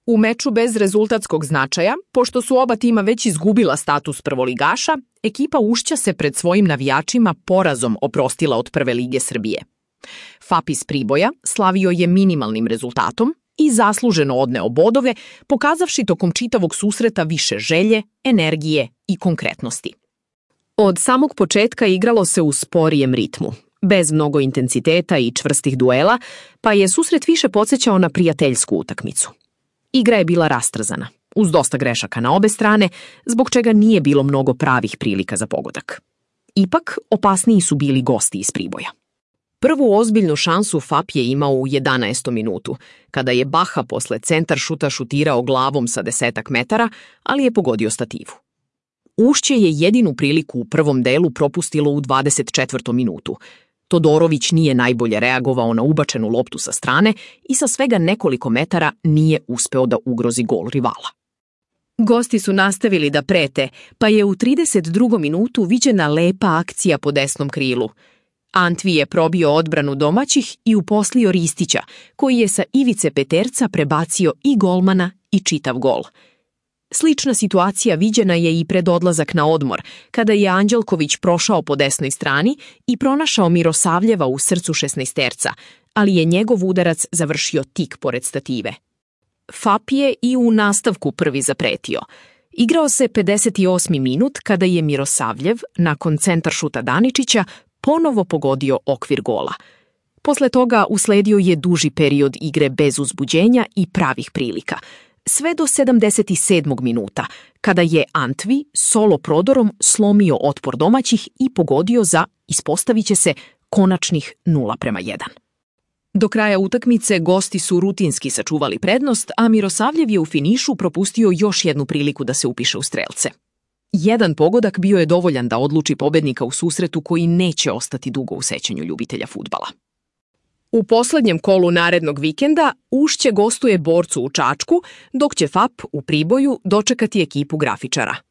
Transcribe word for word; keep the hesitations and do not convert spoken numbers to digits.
U meču bez rezultatskog značaja, pošto su oba tima već izgubila status prvoligaša, ekipa Ušća se pred svojim navijačima porazom oprostila od Prve lige Srbije. F A P iz Priboja slavio je minimalnim rezultatom i zasluženo odneo bodove, pokazavši tokom čitavog susreta više želje, energije i konkretnosti. Od samog početka igralo se u sporijem ritmu, bez mnogo intenziteta i čvrstih duela, pa je susret više podsjećao na prijateljsku utakmicu. Igra je bila rastrzana, uz dosta grešaka na obe strane, zbog čega nije bilo mnogo pravih prilika za pogodak. Ipak, opasniji su bili gosti iz Priboja. Prvu ozbiljnu šansu F A P je imao u jedanaestom minutu, kada je Baha posle centar šuta šutirao glavom sa desetak metara, ali je pogodio stativu. Ušće je jedinu priliku u prvom delu propustilo u dvadeset četvrtom minutu. Todorović nije najbolje reagovao na ubačenu loptu sa strane i sa svega nekoliko metara nije uspeo da ugrozi gol rivala. Gosti su nastavili da prete, pa je u trideset drugom minutu viđena lepa akcija po desnom krilu. Antvi je probio odbranu domaćih i uposlio Ristića, koji je sa ivice peterca prebacio i golmana i čitav gol. Slična situacija viđena je i pred odlazak na odmor, kada je Anđelković prošao po desnoj strani i pronašao Mirosavljeva u srcu šesnaesterca, ali je njegov udarac završio tik pored stative. F A P je i u nastavku prvi zapretio. Igrao se pedeset osmi minut kada je Mirosavljev, nakon centar šuta Daničića, ponovo pogodio okvir gola. Posle toga usledio je duži period igre bez uzbuđenja i pravih prilika, sve do sedamdeset sedmog minuta, kada je Antvi solo prodorom slomio otpor domaćih i pogodio za, ispostavit će se, konačnih nula prema jedan. Do kraja utakmice gosti su rutinski sačuvali prednost, a Mirosavljev je u finišu propustio još jednu priliku da se upiše u strelce. Jedan pogodak bio je dovoljan da odluči pobednika u susretu koji neće ostati dugo u sećanju ljubitelja fudbala. U poslednjem kolu narednog vikenda Ušće gostuje Borcu u Čačku, dok će F A P u Priboju dočekati ekipu grafičara.